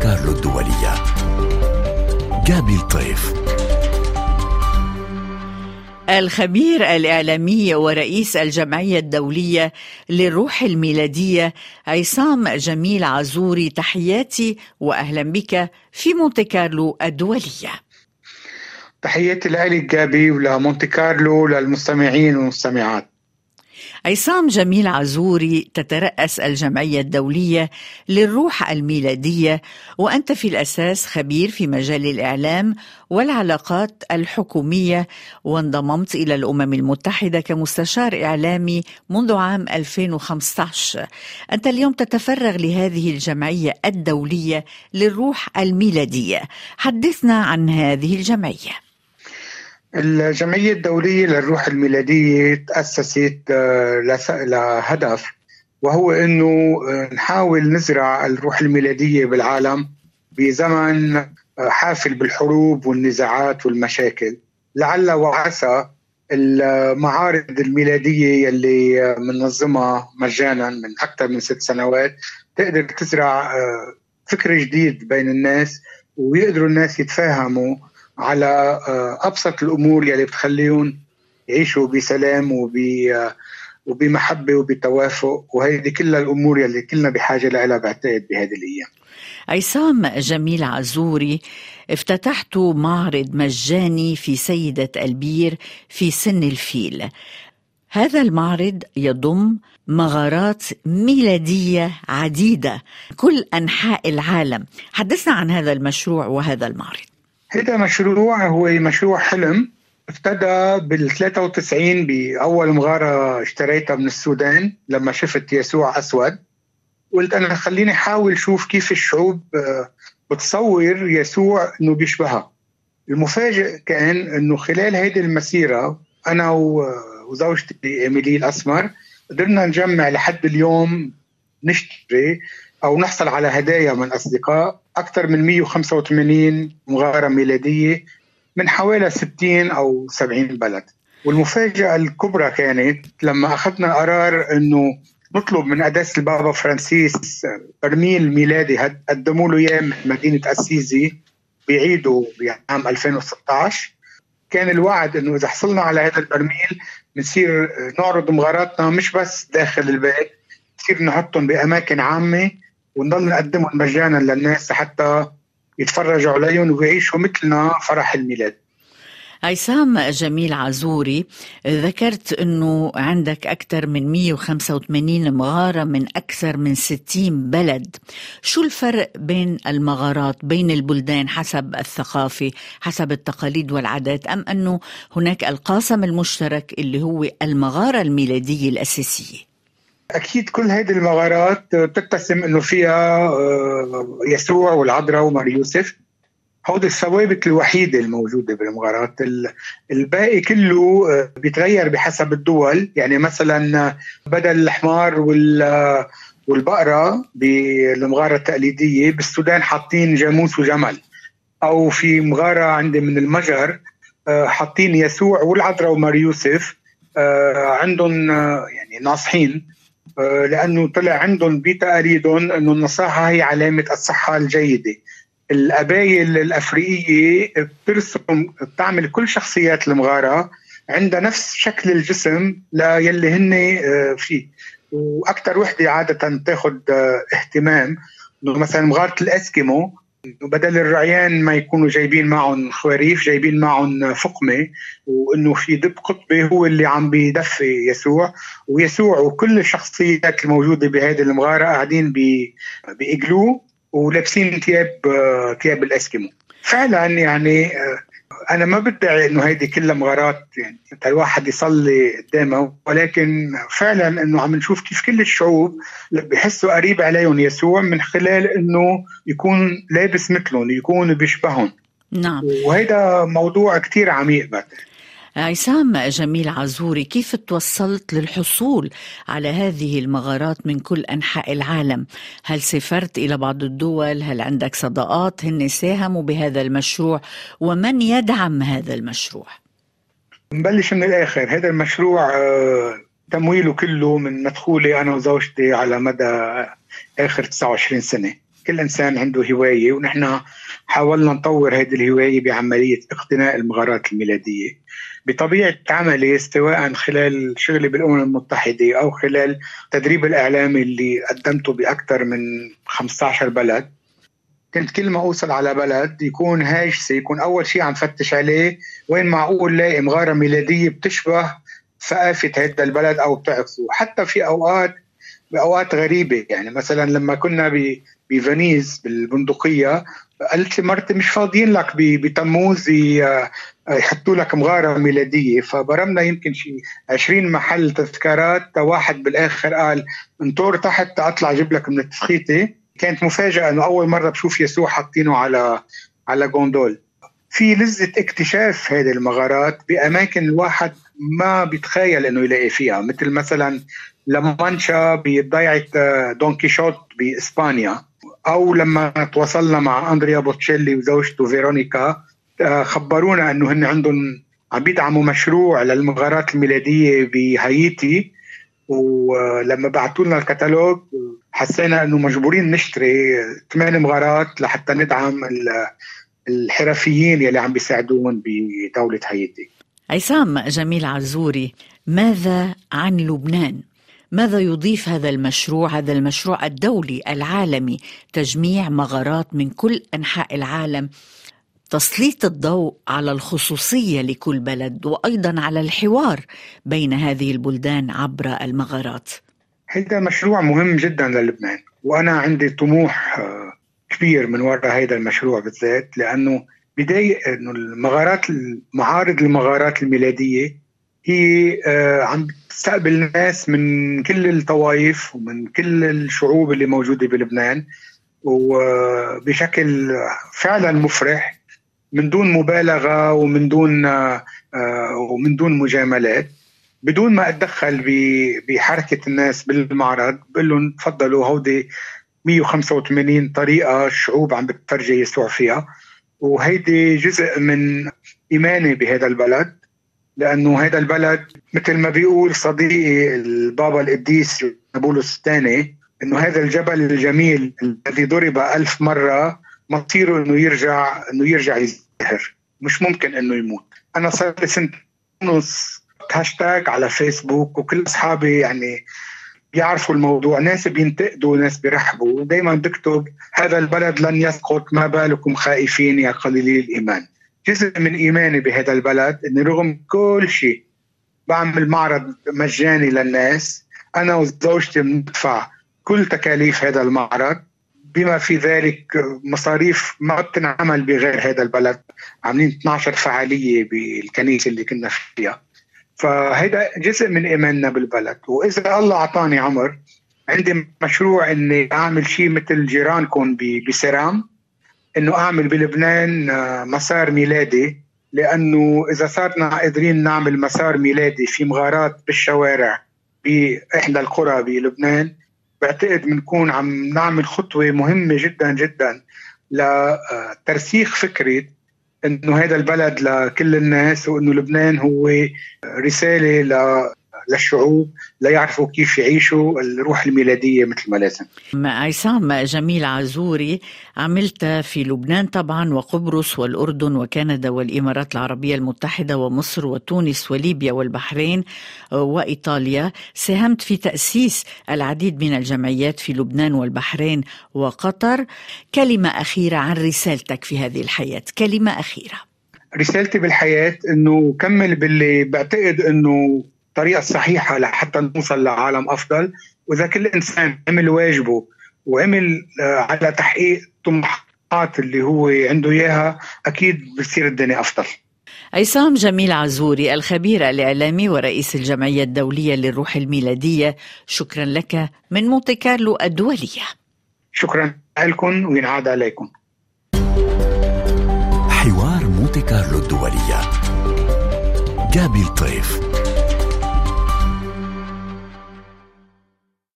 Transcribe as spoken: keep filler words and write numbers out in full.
كارلو الدولية. جابي الطيف. الخبير الإعلامي ورئيس الجمعية الدولية للروح الميلادية عصام جميل عزوري، تحياتي وأهلا بك في مونتي كارلو الدولية. تحياتي لك جابي ولمونتي كارلو للمستمعين والمستمعات. عصام جميل عزوري، تترأس الجمعية الدولية للروح الميلادية، وأنت في الأساس خبير في مجال الإعلام والعلاقات الحكومية، وانضممت إلى الأمم المتحدة كمستشار إعلامي منذ عام ألفين وخمسة عشر. أنت اليوم تتفرغ لهذه الجمعية الدولية للروح الميلادية. حدثنا عن هذه الجمعية. الجمعية الدولية للروح الميلادية تأسست لهدف، وهو أنه نحاول نزرع الروح الميلادية بالعالم بزمن حافل بالحروب والنزاعات والمشاكل. لعل وعسى المعارض الميلادية اللي منظمة مجانا من أكثر من ست سنوات تقدر تزرع فكر جديد بين الناس، ويقدروا الناس يتفاهموا على أبسط الأمور يلي بتخليهم يعيشوا بسلام وبمحبة وبتوافق، وهذه كلها الأمور يلي كلنا بحاجة لها بعتقد بهذه الأيام. عصام جميل عزوري، افتتحت معرض مجاني في سيدة البير في سن الفيل. هذا المعرض يضم مغارات ميلادية عديدة كل أنحاء العالم. حدثنا عن هذا المشروع وهذا المعرض. هذا مشروع هو مشروع حلم ابتدى بالثلاثة وتسعين بأول مغارة اشتريتها من السودان لما شفت يسوع أسود. قلت أنا خليني حاول شوف كيف الشعوب بتصور يسوع أنه بيشبهها. المفاجئ كان أنه خلال هذه المسيرة أنا وزوجتي إيميلي الأسمر قدرنا نجمع لحد اليوم نشتري أو نحصل على هدايا من أصدقاء أكثر من مئة وخمسة وثمانين مغارة ميلادية من حوالي ستين أو سبعين بلد. والمفاجأة الكبرى كانت لما أخذنا قرار أنه نطلب من قداسة البابا فرانسيس برميل ميلادي قدموا له إياه من مدينة أسيزي بعيده بعام ألفين وستة عشر. كان الوعد أنه إذا حصلنا على هذا البرميل بنصير نعرض مغاراتنا مش بس داخل البيت، نصير نحطهم بأماكن عامة ونضل نقدمهم مجانا للناس حتى يتفرجوا عليهم ويعيشوا مثلنا فرح الميلاد. عصام جميل عزوري، ذكرت أنه عندك أكثر من مئة وخمسة وثمانين مغارة من أكثر من ستين بلد. شو الفرق بين المغارات بين البلدان حسب الثقافة، حسب التقاليد والعادات، أم أنه هناك القاسم المشترك اللي هو المغارة الميلادية الأساسية؟ أكيد كل هذه المغارات تتسم أنه فيها يسوع والعذراء ومار يوسف. هذه الثوابت الوحيدة الموجودة بالمغارات. الباقي كله بيتغير بحسب الدول. يعني مثلا بدل الحمار والبقرة بالمغارة التقليدية بالسودان حاطين جاموس وجمل، أو في مغارة عندي من المجر حاطين يسوع والعذراء ومار يوسف عندهم يعني ناصحين، لأنه طلع عندهم بتقاليدهم أنه النصاحة هي علامة الصحة الجيدة. القبائل الأفريقية بترسم بتعمل كل شخصيات المغارة عندها نفس شكل الجسم ليلي هن فيه، وأكتر وحدة عادة تاخد اهتمام إنه مثلا مغارة الأسكيمو بدل الرعيان ما يكونوا جايبين معهم خواريف جايبين معهم فقمة، وإنه في دب قطبي هو اللي عم بيدفي يسوع، ويسوع وكل الشخصيات الموجودة بهذه المغارة قاعدين بإجلو ولابسين ثياب ثياب الاسكيمو. فعلا يعني انا ما بدعي انه هيدي كلها مغارات يعني الواحد يصلي قدامها، ولكن فعلا انه عم نشوف كيف كل الشعوب بيحسوا قريب عليهم يسوع من خلال انه يكون لابس مثلهم، يكون بيشبههم. نعم، وهذا موضوع كتير عميق بعد. عصام جميل عزوري، كيف توصلت للحصول على هذه المغارات من كل أنحاء العالم؟ هل سافرت إلى بعض الدول؟ هل عندك صداقات هن ساهموا بهذا المشروع؟ ومن يدعم هذا المشروع؟ نبلش من الآخر. هذا المشروع تمويله كله من مدخولي أنا وزوجتي على مدى آخر تسعة وعشرين سنة. كل إنسان عنده هواية، ونحن حاولنا نطور هذه الهواية بعملية اقتناء المغارات الميلادية. بطبيعة عملي سواء خلال شغلي بالأمم المتحدة أو خلال تدريب الإعلامي اللي قدمته بأكثر من خمسة عشر بلد، كنت كل ما أوصل على بلد يكون هاجسي يكون أول شيء عم فتش عليه وين معقول لاقي مغارة ميلادية بتشبه ثقافة هذا البلد أو بتعكسه. حتى في أوقات بأوقات غريبة، يعني مثلا لما كنا بفنيز بالبندقية قلت لي مرتي مش فاضيين لك بتموز يحطوا لك مغارة ميلادية، فبرمنا يمكن شيء عشرين محل تذكارات. واحد بالآخر قال انطور تحت أطلع أجيب لك من التسخيطة. كانت مفاجأة أنه أول مرة بشوف يسوع حاطينه على على جوندول. في لذة اكتشاف هذه المغارات بأماكن الواحد ما بيتخيل أنه يلاقي فيها، مثل مثلا لمانشا بضيعة دون كيشوت بإسبانيا، أو لما تواصلنا مع أندريا بوتشيلي وزوجته فيرونيكا خبرونا أنه هن عندهم عم بيدعموا مشروع للمغارات الميلادية بهايتي، ولما بعتوا لنا الكتالوج حسينا أنه مجبورين نشتري ثمان مغارات لحتى ندعم الحرفيين يلي عم بيساعدون بدولة هايتي. عصام جميل عزوري، ماذا عن لبنان؟ ماذا يضيف هذا المشروع هذا المشروع الدولي العالمي، تجميع مغارات من كل أنحاء العالم، تسليط الضوء على الخصوصية لكل بلد وأيضا على الحوار بين هذه البلدان عبر المغارات؟ هذا مشروع مهم جدا للبنان، وأنا عندي طموح كبير من وراء هذا المشروع بالذات، لأنه بداية أنه المغارات معارض المغارات الميلادية هي عم تستقبل ناس من كل الطوائف ومن كل الشعوب اللي موجودة بلبنان، وبشكل فعلا مفرح من دون مبالغة ومن دون ومن دون مجاملات، بدون ما أتدخل بحركة الناس بالمعرض. بقول لهم تفضلوا، هودي مية وخمسة وثمانين طريقة الشعوب عم بتفرجي يسوع فيها، وهيدي جزء من إيماني بهذا البلد، لأنه هذا البلد مثل ما بيقول صديقي البابا القديس بولس الثاني إنه هذا الجبل الجميل الذي ضرب ألف مرة مصيره إنه يرجع إنه يرجع يزدهر، مش ممكن إنه يموت. أنا صار لي سنة ونص هاشتاج على فيسبوك، وكل أصحابي يعني بيعرفوا الموضوع، ناس بينتقدوا ناس بيرحبوا، ودايما بكتب هذا البلد لن يسقط ما بالكم خائفين يا قليلي الإيمان. جزء من إيماني بهذا البلد إني رغم كل شيء بعمل معرض مجاني للناس، أنا وزوجتي بندفع كل تكاليف هذا المعرض، بما في ذلك مصاريف ما بتنعمل بغير هذا البلد. عاملين اثنتي عشرة فعالية بالكنيسة اللي كنا فيها، فهذا جزء من إيماننا بالبلد. وإذا الله أعطاني عمر عندي مشروع إني أعمل شيء مثل جيرانكم بسرام، إنه أعمل بلبنان مسار ميلادي، لأنه إذا صارنا قادرين نعمل مسار ميلادي في مغارات بالشوارع بإحدى القرى بلبنان، بعتقد بنكون عم نعمل خطوة مهمة جدا جدا لترسيخ فكرة إنه هذا البلد لكل الناس، وإنه لبنان هو رسالة للشعوب لا يعرفوا كيف يعيشوا الروح الميلادية مثل ما لازم. عصام جميل عزوري، عملت في لبنان طبعا وقبرص والأردن وكندا والإمارات العربية المتحدة ومصر وتونس وليبيا والبحرين وإيطاليا، ساهمت في تأسيس العديد من الجمعيات في لبنان والبحرين وقطر. كلمة أخيرة عن رسالتك في هذه الحياة، كلمة أخيرة. رسالتي بالحياة إنه كمل باللي بعتقد إنه الطريقة الصحيحة لحتى نوصل لعالم أفضل، وإذا كل إنسان عمل واجبه وعمل على تحقيق طموحات اللي هو عنده إياها، أكيد بصير الدنيا أفضل. عصام جميل عزوري، الخبير الإعلامي ورئيس الجمعية الدولية للروح الميلادية، شكرا لك من مونتي كارلو الدولية. شكرا لكم وينعاد عليكم. حوار مونتي كارلو الدولية، جابي الطيف.